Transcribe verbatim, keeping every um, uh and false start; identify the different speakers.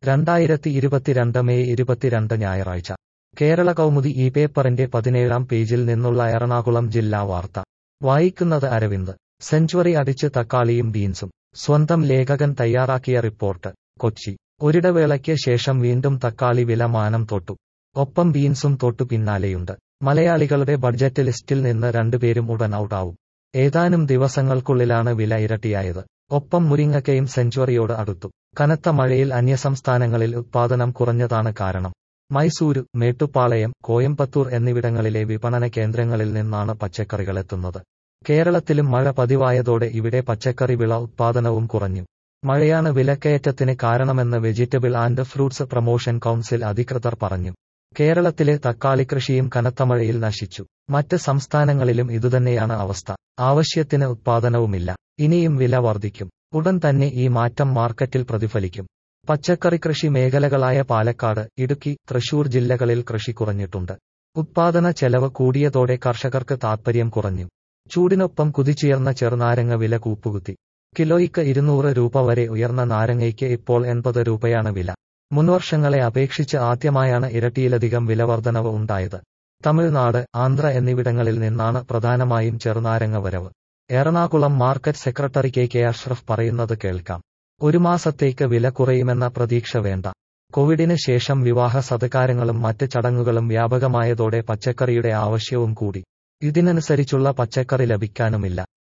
Speaker 1: രണ്ടായിരത്തി ഇരുപത്തിരണ്ട് മെയ് ഇരുപത്തിരണ്ട് ഞായറാഴ്ച കേരള കൗമുദി ഈ പേപ്പറിന്റെ പതിനേഴാം പേജിൽ നിന്നുള്ള എറണാകുളം ജില്ലാ വാർത്ത വായിക്കുന്നത് അരവിന്ദ്. സെഞ്ച്വറി അടിച്ച് തക്കാളിയും ബീൻസും. സ്വന്തം ലേഖകൻ തയ്യാറാക്കിയ റിപ്പോർട്ട്. കൊച്ചി. ഒരിടവേളയ്ക്ക് ശേഷം വീണ്ടും തക്കാളി വില മാനം തൊട്ടു. ഒപ്പം ബീൻസും തൊട്ടു പിന്നാലെയുണ്ട്. മലയാളികളുടെ ബഡ്ജറ്റ് ലിസ്റ്റിൽ നിന്ന് രണ്ടുപേരും ഉടൻ ഔട്ടാവും. ഏതാനും ദിവസങ്ങൾക്കുള്ളിലാണ് വില ഇരട്ടിയായത്. ഒപ്പം മുരിങ്ങക്കയും സെഞ്ച്വറിയോട് അടുത്തു. കനത്ത മഴയിൽ അന്യസംസ്ഥാനങ്ങളിൽ ഉത്പാദനം കുറഞ്ഞതാണ് കാരണം. മൈസൂരു, മേട്ടുപ്പാളയം, കോയമ്പത്തൂർ എന്നിവിടങ്ങളിലെ വിപണന കേന്ദ്രങ്ങളിൽ നിന്നാണ് പച്ചക്കറികളെത്തുന്നത്. കേരളത്തിലും മഴ പതിവായതോടെ ഇവിടെ പച്ചക്കറി വിള ഉത്പാദനവും കുറഞ്ഞു. മഴയാണ് വിലക്കയറ്റത്തിന് കാരണമെന്ന് vegetable and fruits promotion council അധികൃതർ പറഞ്ഞു. കേരളത്തിലെ തക്കാളി കൃഷിയും കനത്ത മഴയിൽ നശിച്ചു. മറ്റ് സംസ്ഥാനങ്ങളിലും ഇതുതന്നെയാണ് അവസ്ഥ. ആവശ്യത്തിന് ഉത്പാദനവുമില്ല. ഇനിയും വില വർദ്ധിക്കും. ഉടൻ തന്നെ ഈ മാറ്റം മാർക്കറ്റിൽ പ്രതിഫലിക്കും. പച്ചക്കറി കൃഷി മേഖലകളായ പാലക്കാട്, ഇടുക്കി, തൃശൂർ ജില്ലകളിൽ കൃഷി കുറഞ്ഞിട്ടുണ്ട്. ഉത്പാദന ചെലവ് കൂടിയതോടെ കർഷകർക്ക് താൽപര്യം കുറഞ്ഞു. ചൂടിനൊപ്പം കുതിച്ചുയർന്ന ചെറുനാരങ്ങ വില കൂപ്പുകുത്തി. കിലോയ്ക്ക് ഇരുന്നൂറ് രൂപ വരെ ഉയർന്ന നാരങ്ങയ്ക്ക് ഇപ്പോൾ എൺപത് രൂപയാണ് വില. മുൻവർഷങ്ങളെ അപേക്ഷിച്ച് ആദ്യമായാണ് ഇരട്ടിയിലധികം വിലവർധനവ് ഉണ്ടായത്. തമിഴ്നാട്, ആന്ധ്ര എന്നിവിടങ്ങളിൽ നിന്നാണ് പ്രധാനമായും ചെറുനാരങ്ങ വരവ്. Ernakulam market secretary K K Ashraf പറയുന്നത് കേൾക്കാം. ഒരു മാസത്തേക്ക് വില കുറയുമെന്ന പ്രതീക്ഷ വേണ്ട. കോവിഡിന് ശേഷം വിവാഹ സത്കാരങ്ങളും മറ്റ് ചടങ്ങുകളും വ്യാപകമായതോടെ പച്ചക്കറിയുടെ ആവശ്യവും കൂടി. ഇതിനനുസരിച്ചുള്ള പച്ചക്കറി ലഭിക്കാനുമില്ല.